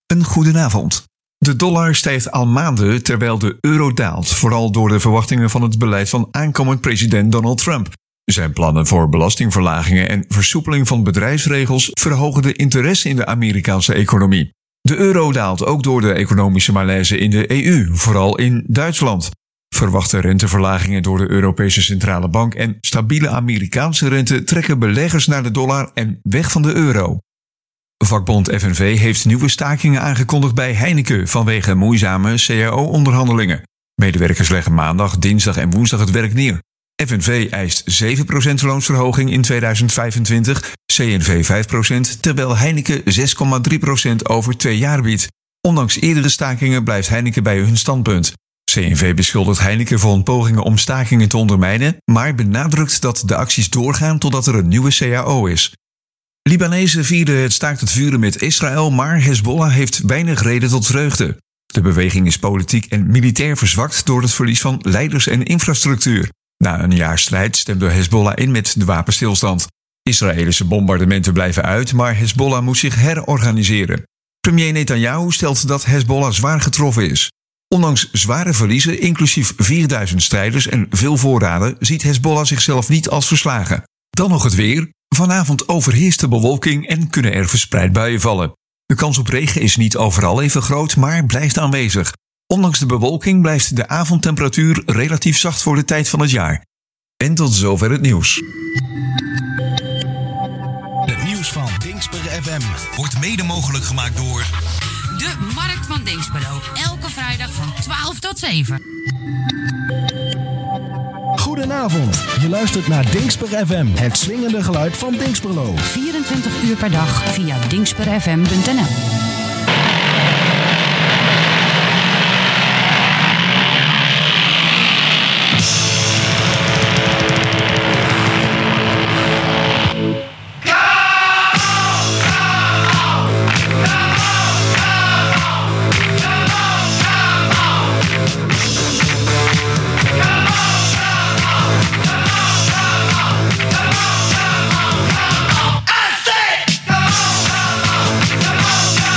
Een goedenavond. De dollar stijgt al maanden terwijl de euro daalt, vooral door de verwachtingen van het beleid van aankomend president Donald Trump. Zijn plannen voor belastingverlagingen en versoepeling van bedrijfsregels verhogen de interesse in de Amerikaanse economie. De euro daalt ook door de economische malaise in de EU, vooral in Duitsland. Verwachte renteverlagingen door de Europese Centrale Bank en stabiele Amerikaanse rente trekken beleggers naar de dollar en weg van de euro. Vakbond FNV heeft nieuwe stakingen aangekondigd bij Heineken vanwege moeizame CAO-onderhandelingen. Medewerkers leggen maandag, dinsdag en woensdag het werk neer. FNV eist 7% loonsverhoging in 2025, CNV 5%, terwijl Heineken 6,3% over 2 jaar biedt. Ondanks eerdere stakingen blijft Heineken bij hun standpunt. CNV beschuldigt Heineken van pogingen om stakingen te ondermijnen, maar benadrukt dat de acties doorgaan totdat er een nieuwe CAO is. Libanezen vierden het staakt het vuren met Israël, maar Hezbollah heeft weinig reden tot vreugde. De beweging is politiek en militair verzwakt door het verlies van leiders en infrastructuur. Na een jaar strijd stemde Hezbollah in met de wapenstilstand. Israëlische bombardementen blijven uit, maar Hezbollah moet zich herorganiseren. Premier Netanyahu stelt dat Hezbollah zwaar getroffen is. Ondanks zware verliezen, inclusief 4000 strijders en veel voorraden, ziet Hezbollah zichzelf niet als verslagen. Dan nog het weer. Vanavond overheerst de bewolking en kunnen er verspreid buien vallen. De kans op regen is niet overal even groot, maar blijft aanwezig. Ondanks de bewolking blijft de avondtemperatuur relatief zacht voor de tijd van het jaar. En tot zover het nieuws. Het nieuws van Dingsper FM wordt mede mogelijk gemaakt door de Markt van Dinxperlo. Elke vrijdag van 12 tot 7. Goedenavond, je luistert naar Dingsper FM, het swingende geluid van Dinxperlo. 24 uur per dag via dingsperfm.nl. I say,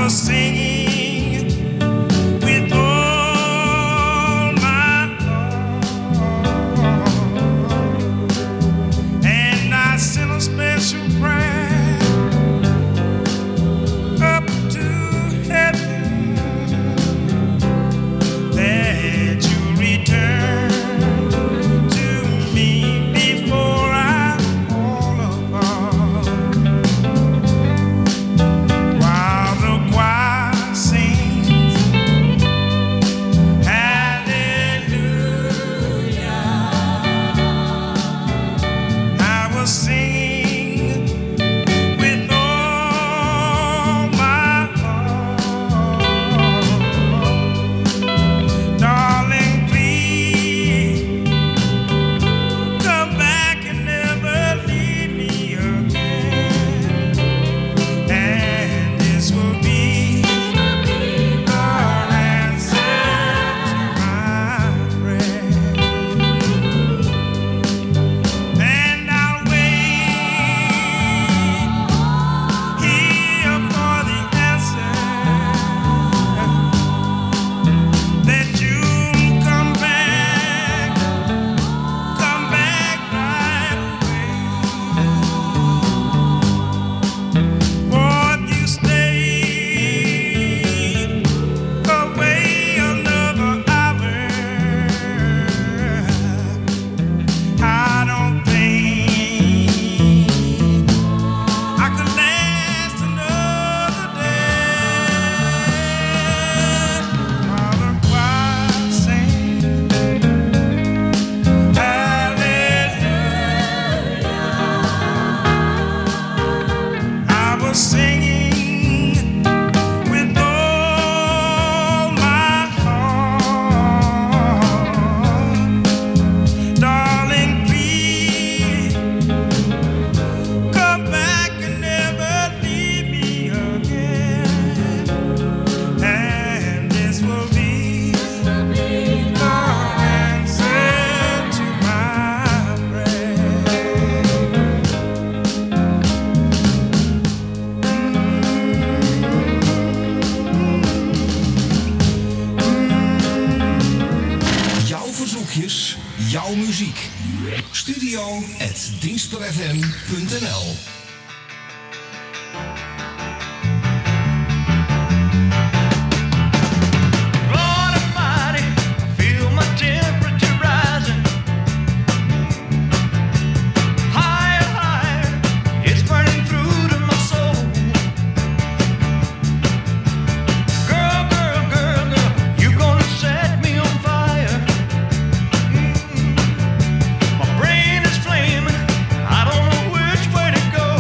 jouw muziek. studio@dienstperfm.nl. My brain is flaming, I don't know which way to go.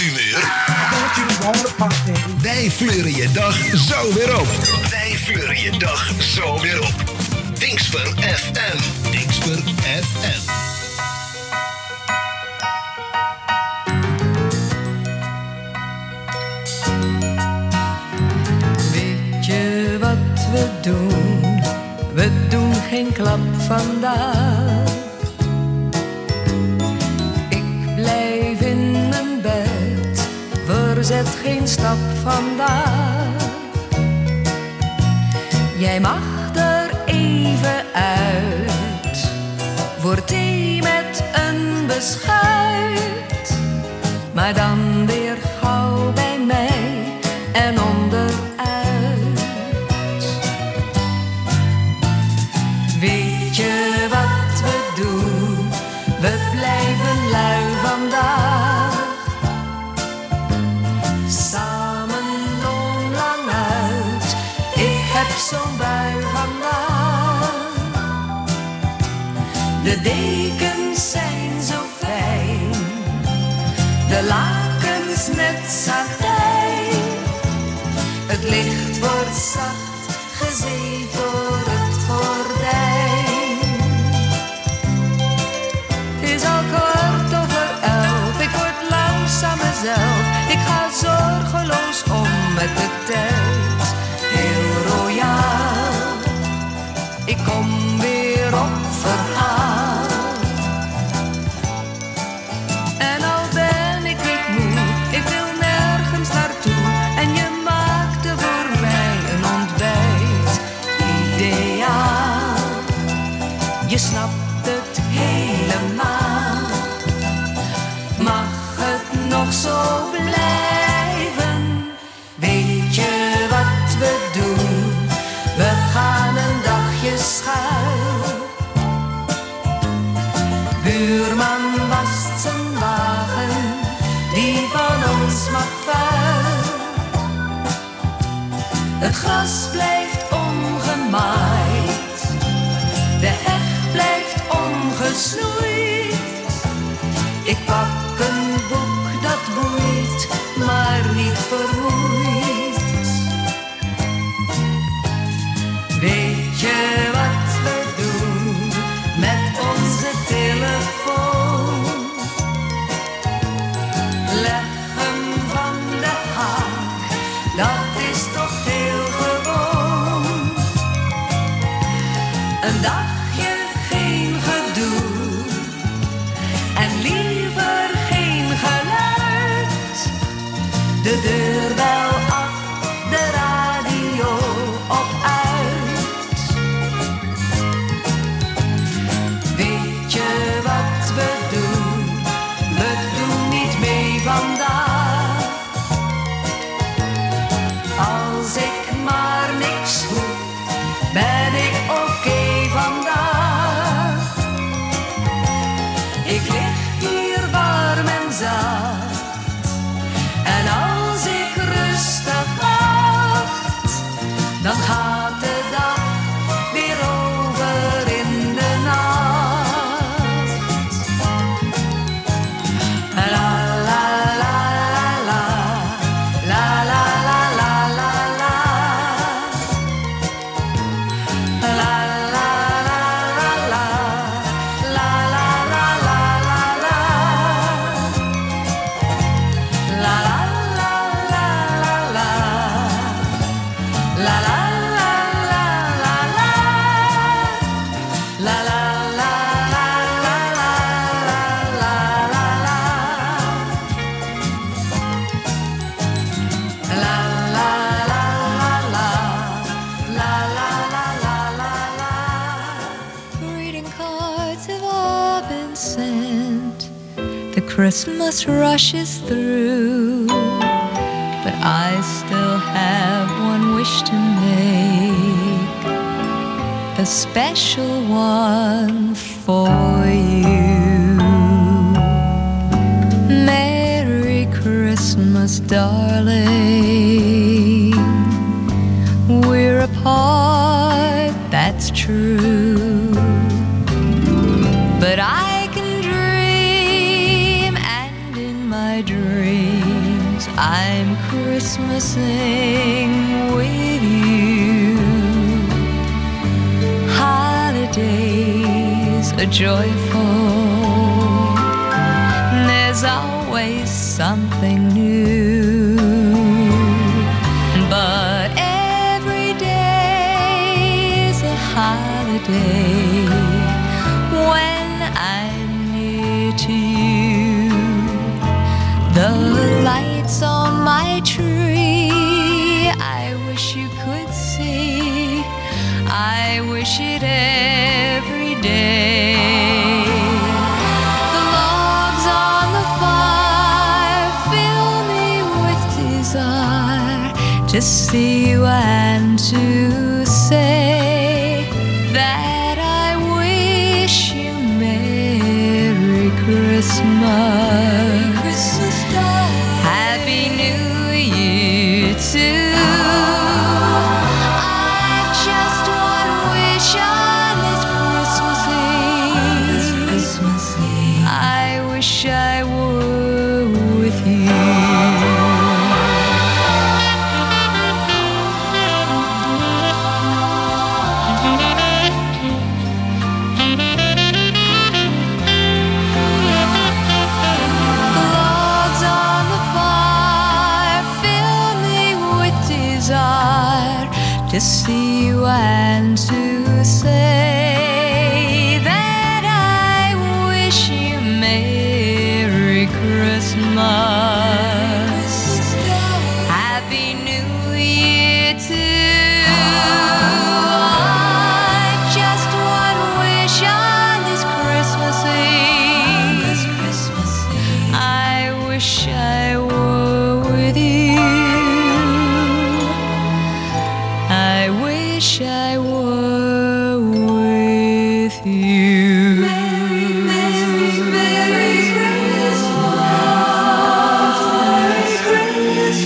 humeur? Wij fleuren je dag zo weer op. Wij fleuren je dag zo weer op. Dingsper FM. Dingsper FM. Weet je wat we doen? We doen geen klap vandaag. Ik blijf in mijn bed, verzet geen stap vandaag. Jij mag er even uit, voor thee met een beschuit. Maar dan weer gauw bij mij en onderuit. Weet je wat we doen? We blijven lui vandaag. Samen lang uit. Ik heb zo'n bui vandaag. De dekens zijn zo fijn. De lakens net satijn. Het licht wordt zacht gezeefd door het gordijn. Het is al 11:15, ik word langzaam mezelf. Ik ga zorgeloos om met de tijd. Heel royaal, ik kom weer op verhaal. En al ben ik niet moe, ik wil nergens naartoe. En je maakte voor mij een ontbijt ideaal. Je snapt het helemaal. Mag het nog zo blijven? Weet je wat we doen? We gaan een dagje schuil. Buurman wast zijn wagen, die van ons mag vuil. Het gras blijft ongemaaid, de heg blijft ongesnoeid. Ik pak een boek dat boeit, maar niet vermoeit. Weet je wat we doen met onze telefoon? Leg hem van de haak, dat is toch heel gewoon. Een dagje geen gedoe en liever geen geluid. De deurbel af, de radio op uit. Weet je wat we doen? We doen niet mee vandaag. Als ik maar niks hoef, ben ik oké vandaag. Ik lig hier warm en zacht. En als ik rustig wacht, dan gaat de dag weer over in de nacht. La la la la la, la la la la la la. La la la la la, la la la la la la. La la la la la la, la la la la la la, la la la la la la, la la la. La la la la la, la la la la la. Greeting cards have all been sent. The Christmas rush is through, but I still have one wish to make, a special one for you. Merry Christmas, darling. We're apart, that's true, but I can dream, and in my dream I'm Christmasing with you. Holidays are joyful. There's always something new. But every day is a holiday when I'm near to you. The lights on my tree, I wish you could see. I wish it every day. The logs on the fire fill me with desire to see you and to say that I wish you Merry Christmas. Happy New Year too. I've just one wish on this Christmas Eve. I wish I were with you. To see you and to say that I wish you Merry Christmas. Happy New Year too. I've just one wish on this Christmas Eve. I wish I were with you. I wish I were with you. Merry, Merry, Merry Christmas. Merry Christmas,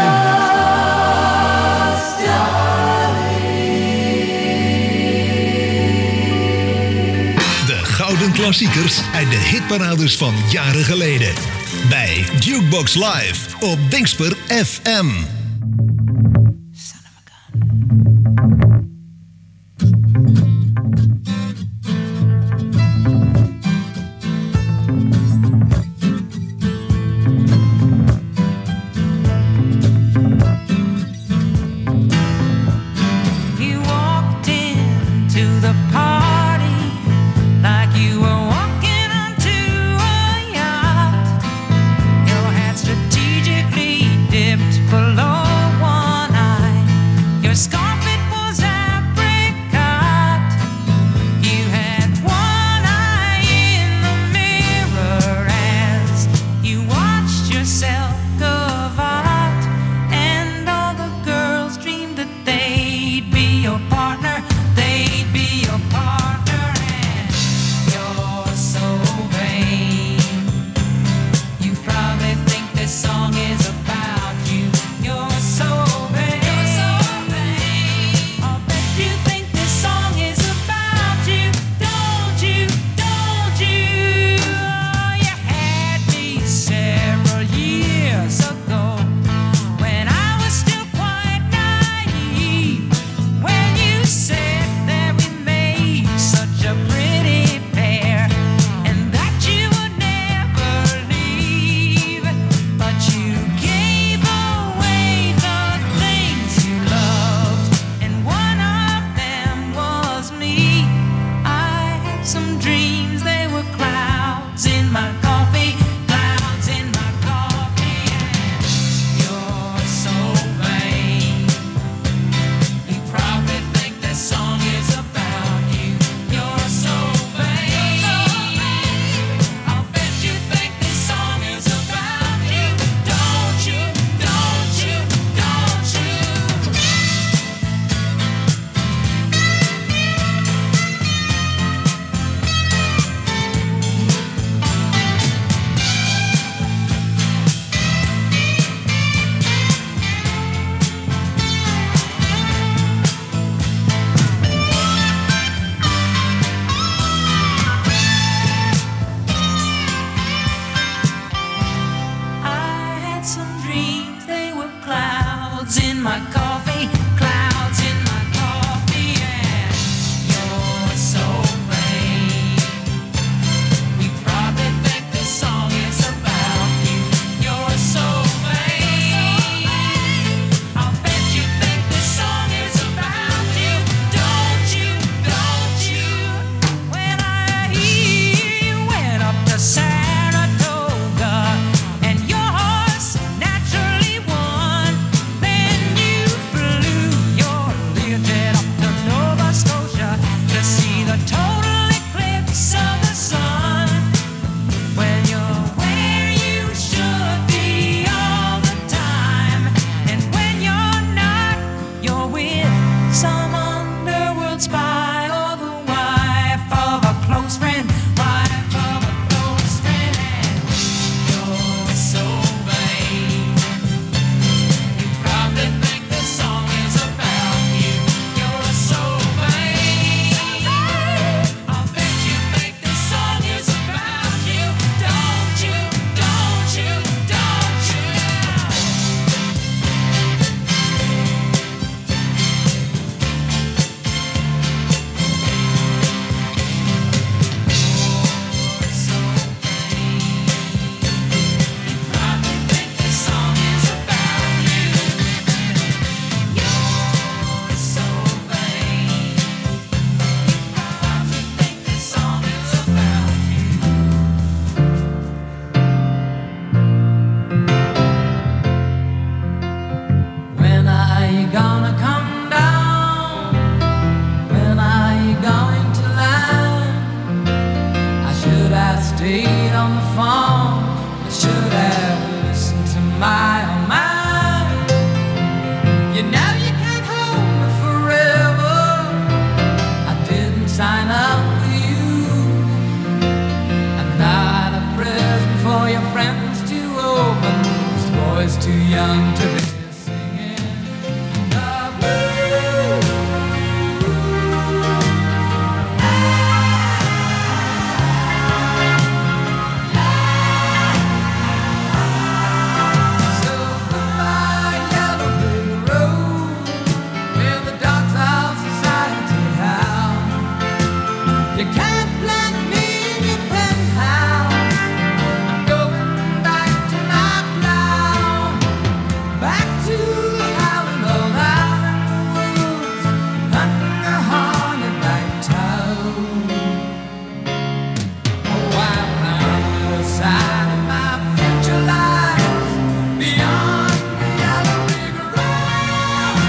darling. De gouden klassiekers uit de hitparades van jaren geleden. Bij Jukebox Live op Dingsper FM. Strategically dipped below. You know you can't hold me forever. I didn't sign up with you. I'm not a present for your friends to open. This boy's too young to be singing the blues. So goodbye, yellow brick road, where the dogs of society howl. You can't plant me in your penthouse. I'm going back to my plow, back to the howling old island woods, hunting the hornet-back toad. Oh, I found a side of my future lies beyond the yellow brick road.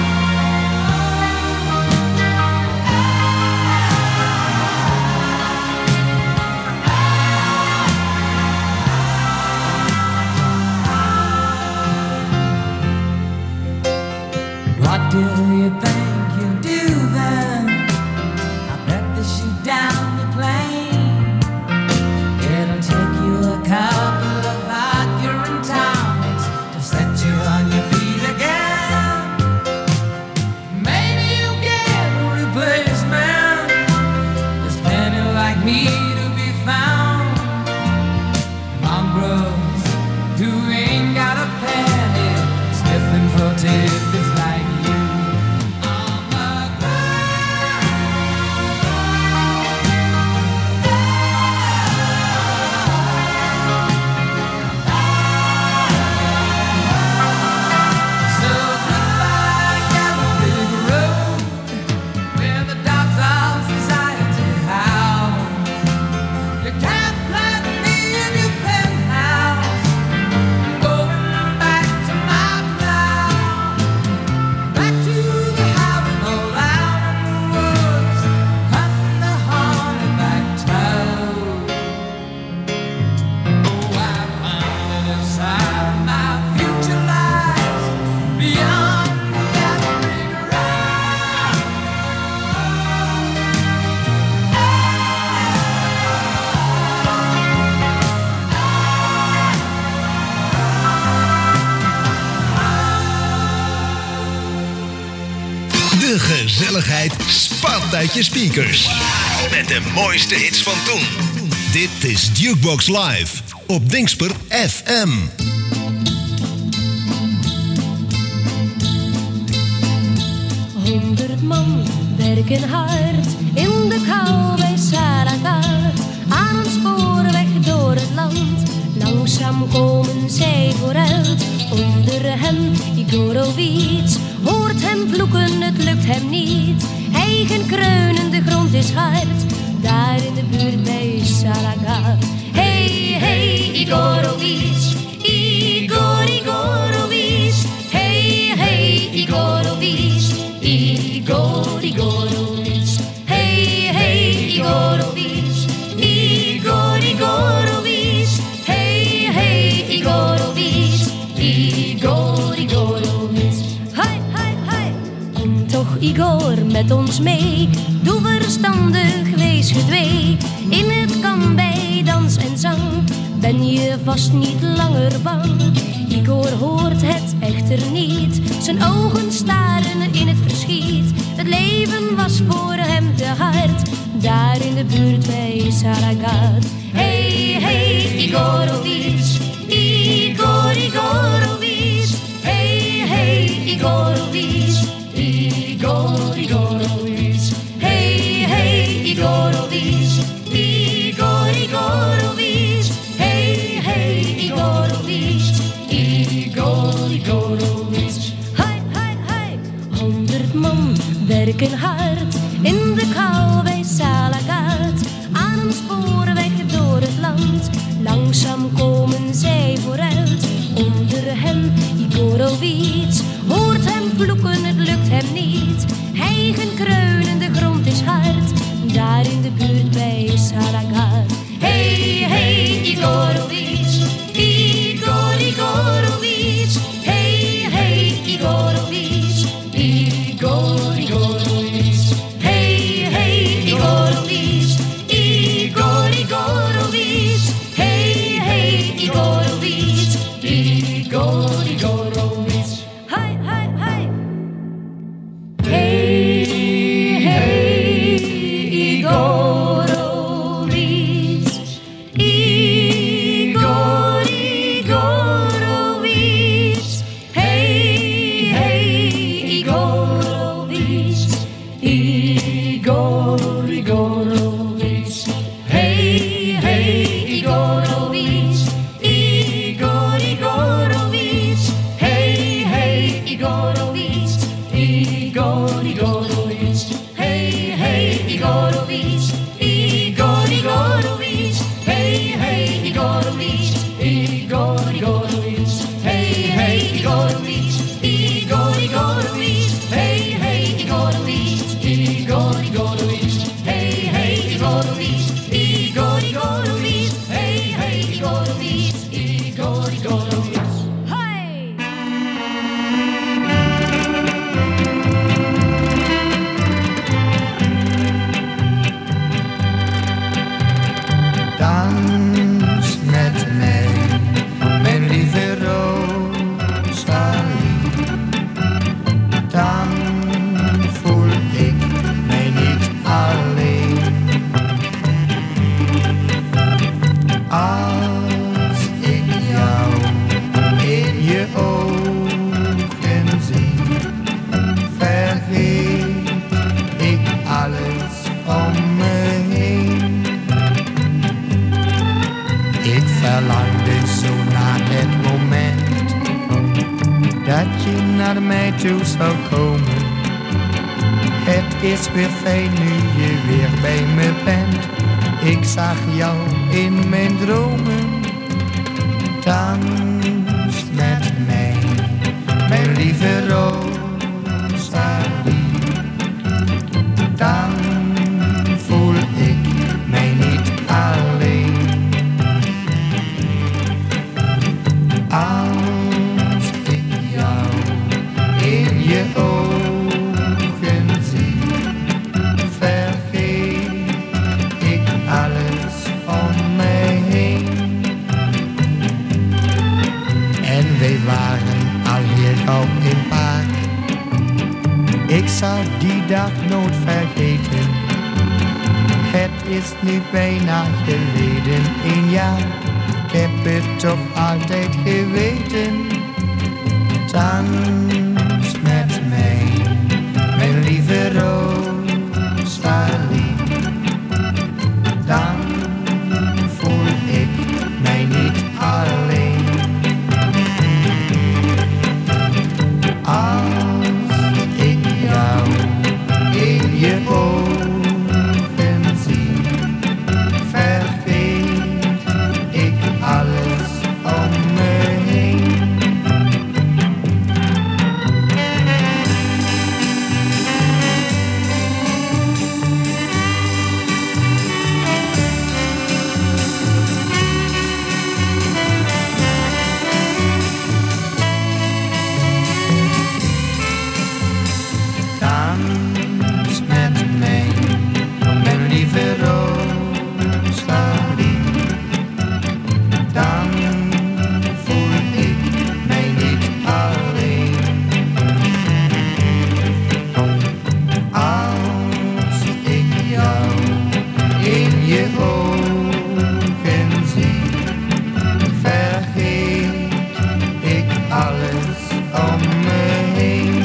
What do you think you'll do then? I bet they shoot down the plane. It'll take you a couple of Accurate tonics to set you on your feet again. Maybe you'll get a replacement. There's plenty like me to be found. Mongrels who ain't got a penny, sniffing for tidbits like you. On the So goodbye, yellow brick road, where the dogs of society howl. You can't plant me in your penthouse. I'm going back to my plow, back to the howling old island woods, hunting the hornet-back toad. Oh, I found it inside my future lies beyond the yellow brick road. De gezelligheid spat uit je speakers. Met de mooiste hits van toen. Dit is Jukebox Live op Dingsper FM. 100 man werken hard in de kou bij Saragaat. Aan een spoorweg door het land, langzaam komen zij vooruit. Onder hem Igorowitz hoort hem vloeken, het lukt hem niet. Eigen kreunen, de grond is hard, daar in de buurt bij Saragaat. Hey, hey, Igorowitz, Igorowitz. Hey, hey, Igorowitz, Igorowitz. Hey, hey, Igorowitz, Igorowitz. Hey, hey, Igorowitz, Igorowitz. Hai, hai, hai. Kom toch, Igor, met ons mee. Doe verstandig, wees gedwee. In het kamp bij dans en zang ben je vast niet langer bang. Igor hoort het echter niet. Zijn ogen staren in het verschiet. Het leven was voor hem te hard, daar in de buurt bij Saragaat. Hey, hey, Igorowitz, Igorowitz. Hey, hey, Igorowitz, Igorowitz. Hey, hey, Igorowitz, Igorowitz. Hey, hey, Igorowitz, Igorowitz. Hai, hai, hai. 100 man werken hard in de kou bij Saragaat. Aan een spoorweg door het land, langzaam komen zij vooruit. Onder hem Igorowitz hoort hem vloeken, het lukt hem niet. Eigen kreunen, de grond is hard, daar in de buurt bij Saragaat. Hey, hey, Igorowitz, Igorowitz. Hey, hey, Igorowitz, dat je naar mij toe zou komen. Het is weer fijn nu je weer bij me bent. Ik zag jou in mijn dromen. Dans met mij, mijn lieve Rosalie. Dan voel ik mij niet alleen. Als ik jou in je ogen zie, vergeet ik alles om mij heen. En wij waren al heel gauw in paar. Ik zal die dag nooit vergeten. Het is nu bijna geleden, 1 jaar. Ik heb het toch altijd geweten. Dans met mij, mijn lieve Rosalie. Dan voel ik mij niet alleen. Als ik jou in je ogen zie, vergeet ik alles om me heen. Dans met mij, mijn lieve Rosalie. Dan voel ik mij niet alleen. Als ik jou in je ogen zie, vergeet ik alles om me heen.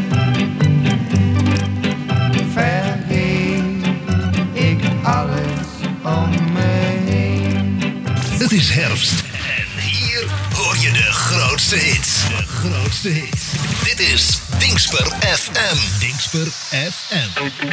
Vergeet ik alles om me heen. Het is herfst en hier hoor je de grootste hits. De grootste hits. Dit is Dingsper FM. Dingsper FM.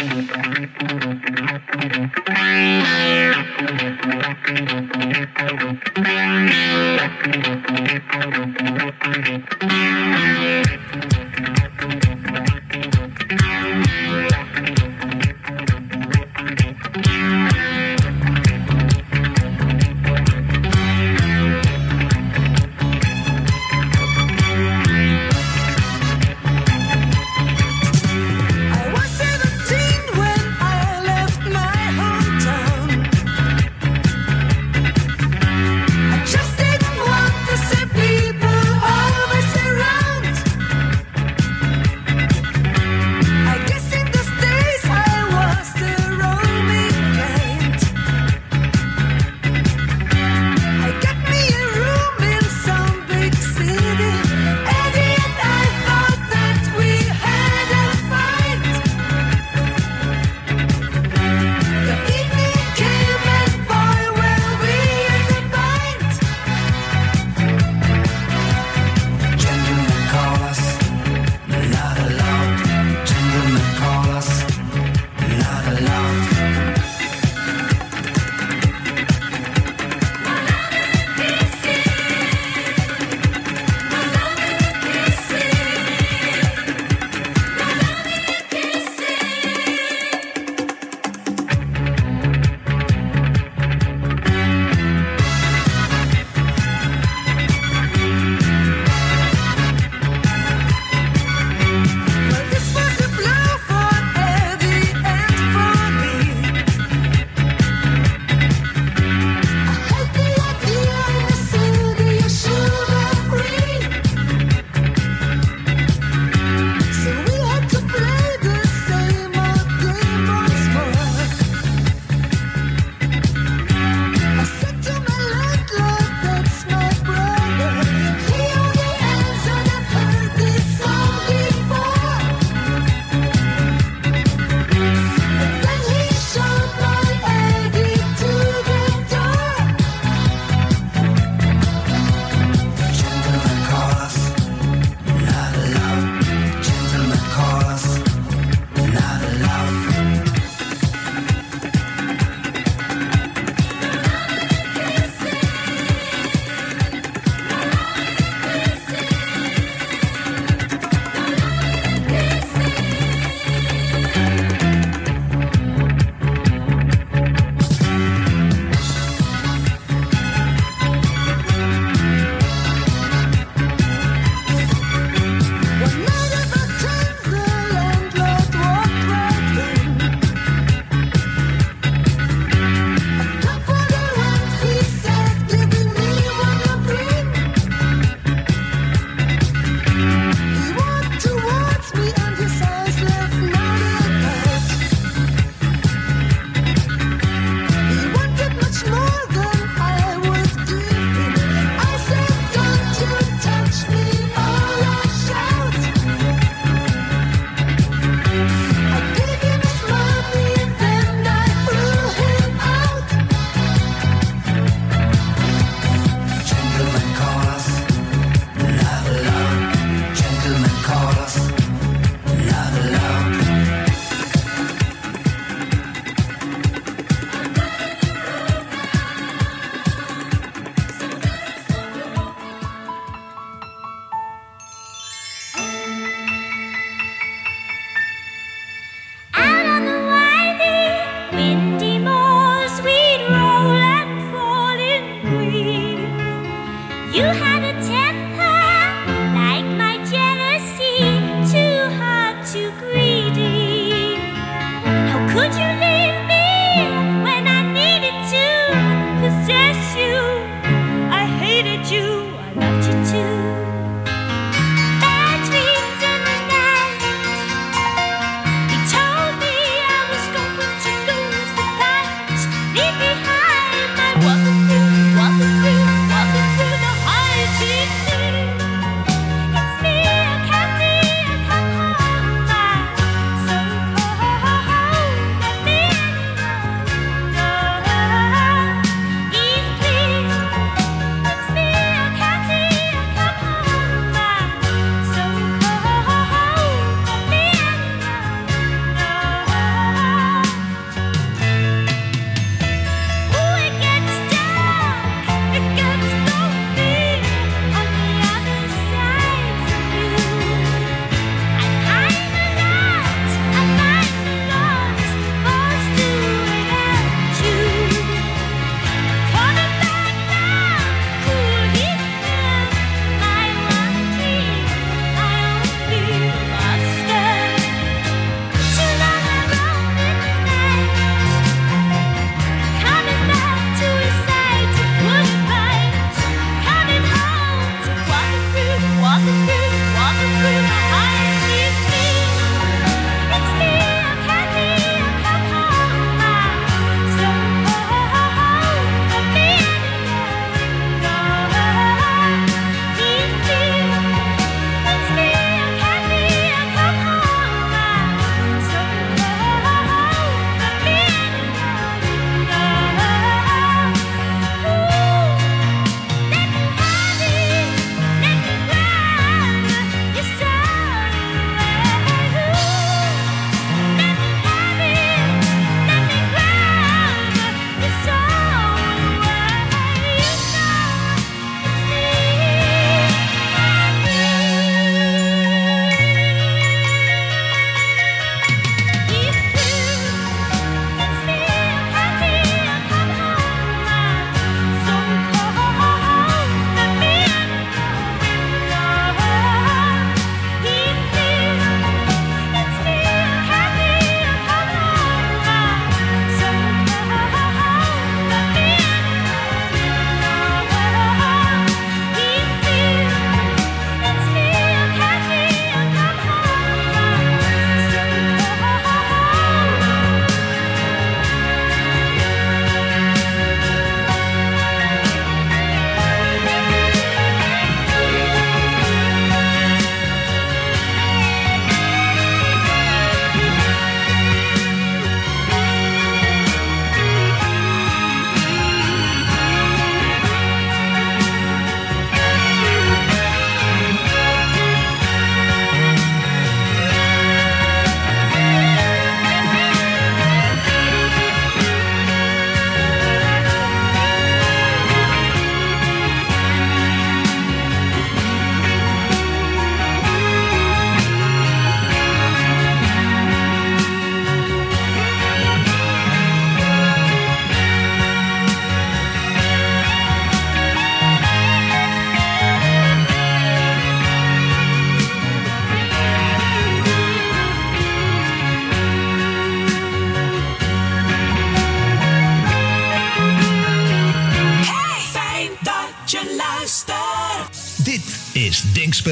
I was 17 when I left my hometown. I just didn't want to see people always around.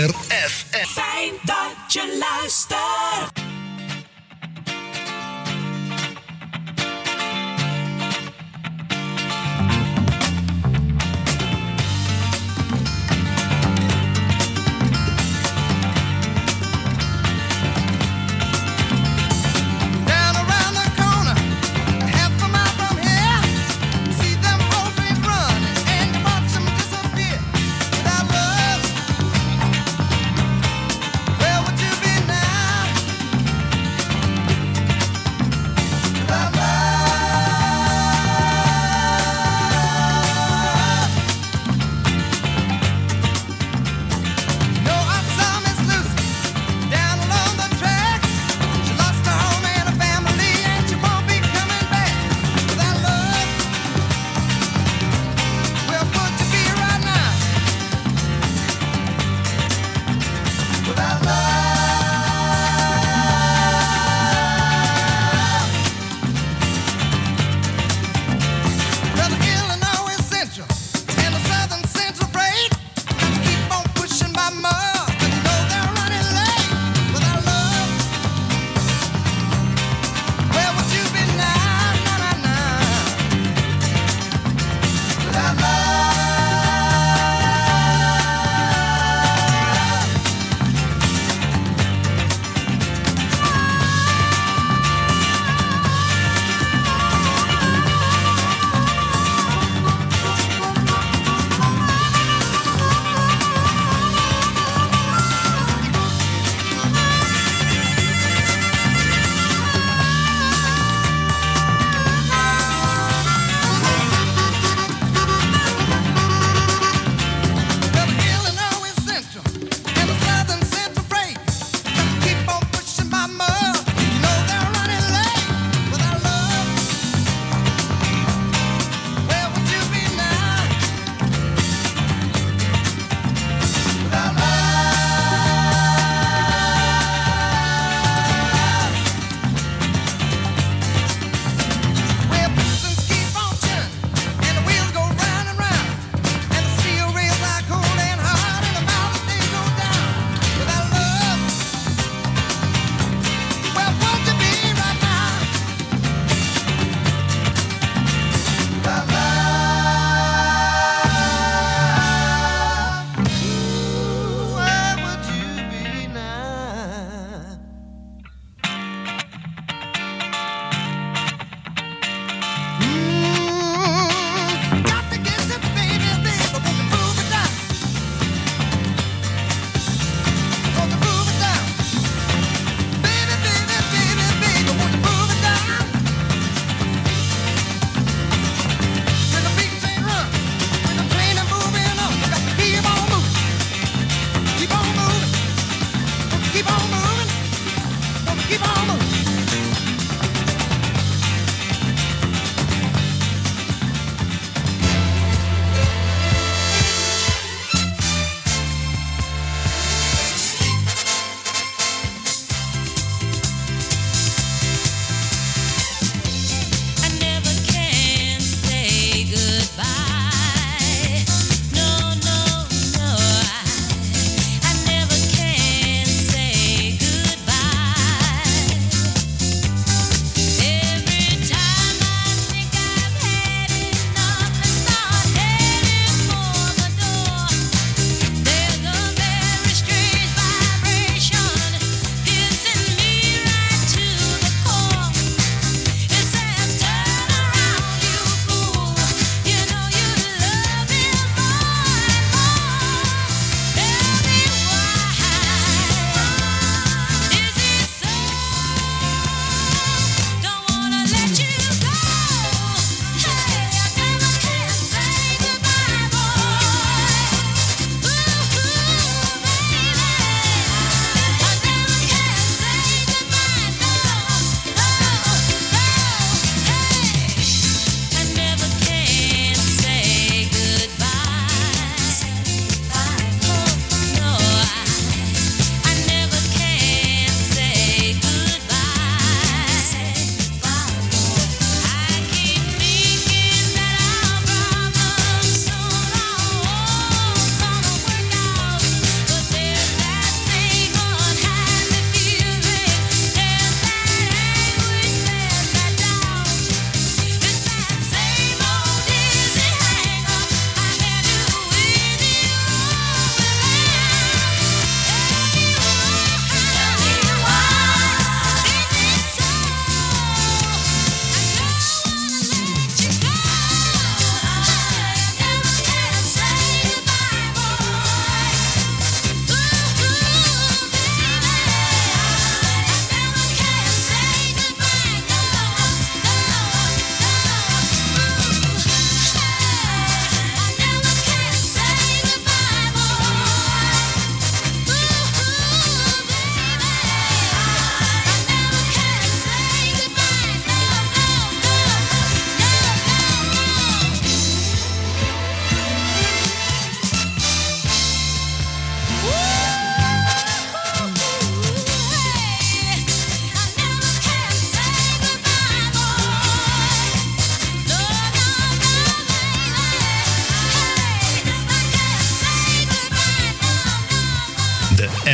Dingspert FM. Fijn dat je luistert.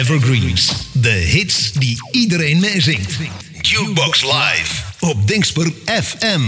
evergreens. De hits die iedereen meezingt. Jukebox Live op Dingsper FM.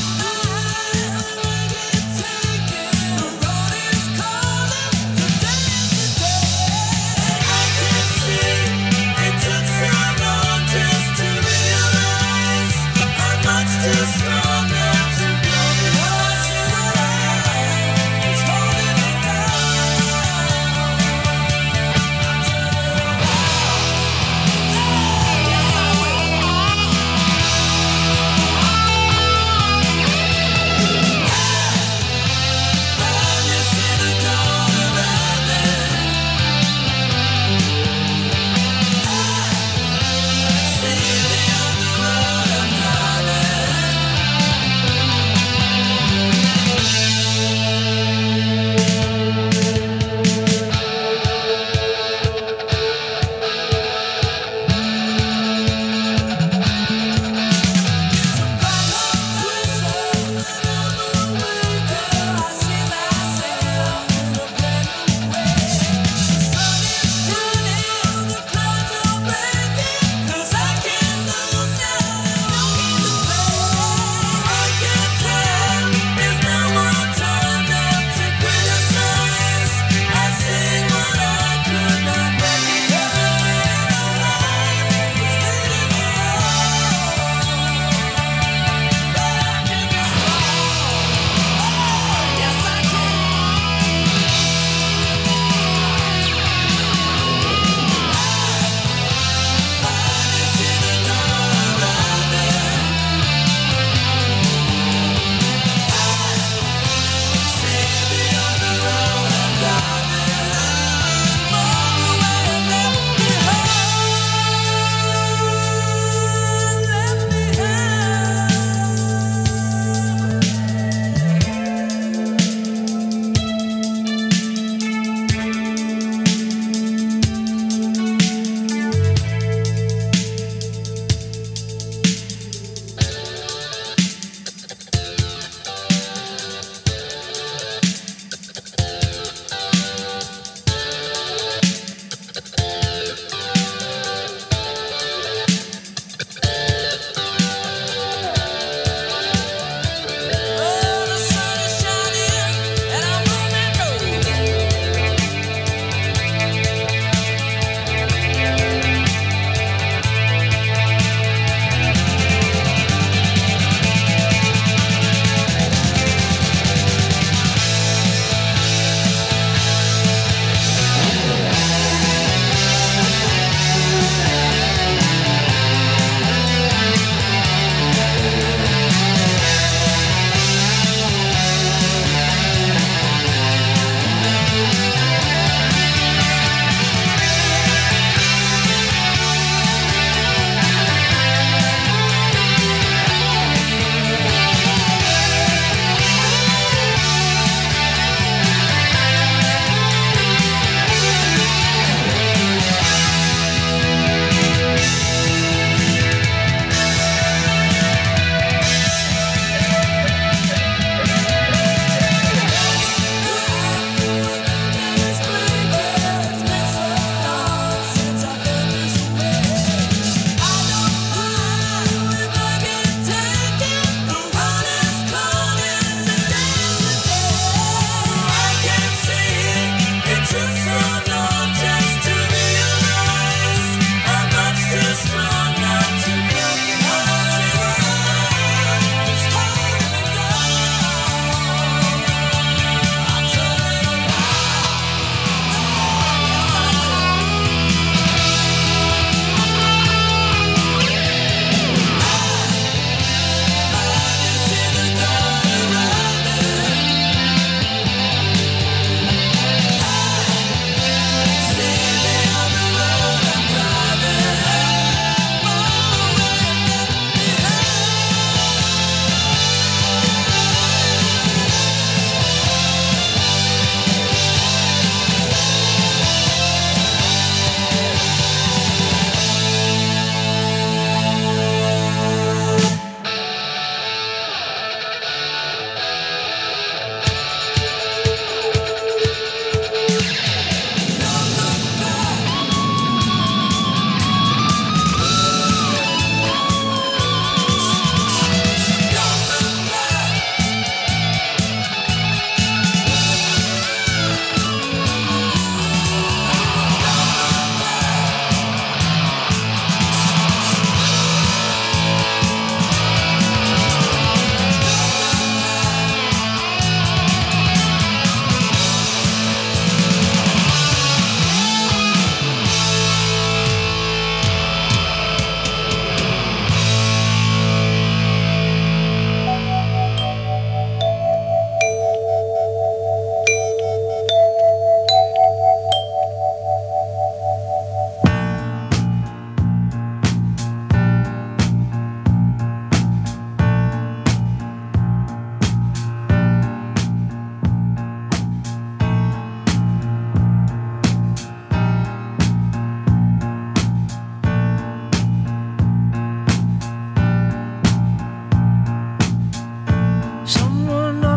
Today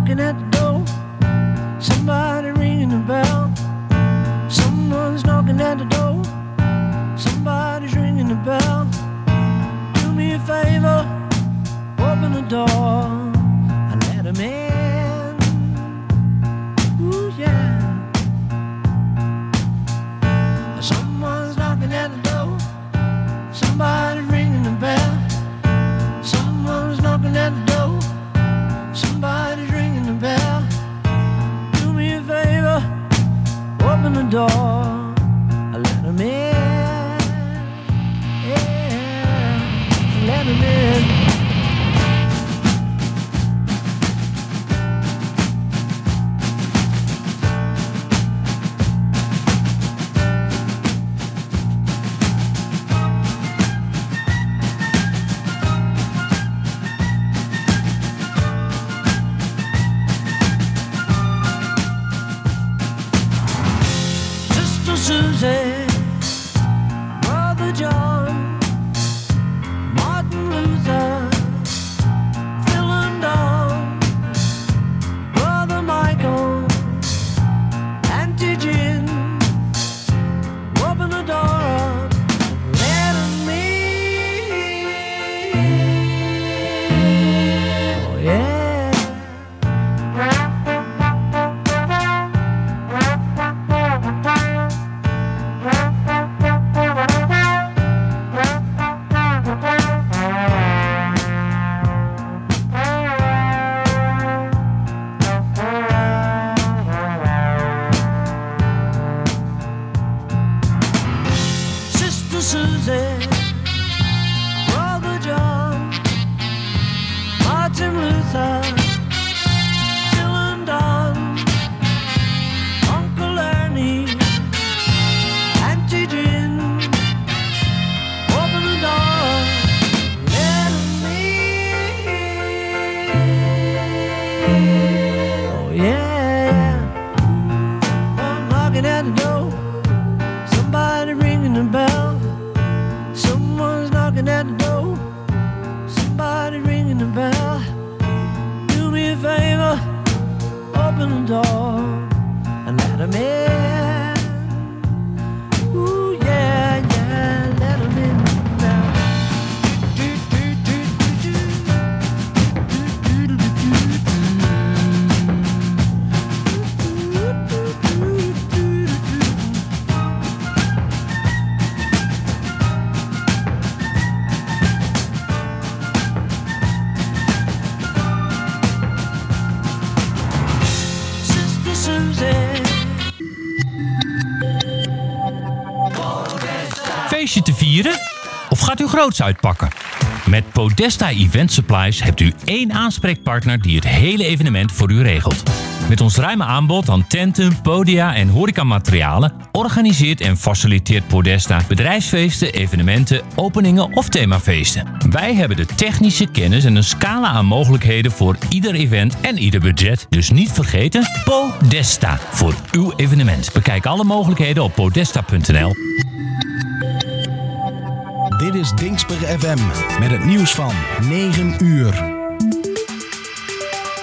knocking at the door. Somebody ringing the bell. Someone's knocking at the door. Somebody's ringing the bell. Do me a favor, open the door and let him in. Ooh, yeah. Someone's knocking at the door. Somebody's ringing the bell. Someone's knocking at the door. Somebody's ringing the bell. Do me a favor, open the door and let him in. Yeah, let him in. Susie, Brother John, Martin Luther, Phil and Don, Brother Michael, Auntie Jim, open the door up, let him in. Oh yeah. Susie, Brother John, Martin Luther, Phil and Don, Uncle Ernie, Auntie Jim, open the door, let him in. Oh yeah, I'm knocking at the door, somebody ringing the bell. Someone's knocking at the door. Somebody ringing the bell. Do me a favor, open the door and let him in. Ooh yeah, yeah, let him in now. Feestje te vieren? Of gaat u groots uitpakken? Met Podesta Event Supplies hebt u één aanspreekpartner die het hele evenement voor u regelt. Met ons ruime aanbod aan tenten, podia en horecamaterialen organiseert en faciliteert Podesta bedrijfsfeesten, evenementen, openingen of themafeesten. Wij hebben de technische kennis en een scala aan mogelijkheden voor ieder event en ieder budget. Dus niet vergeten, Podesta voor uw evenement. Bekijk alle mogelijkheden op podesta.nl. Dit is Dingsper FM met het nieuws van 9 uur.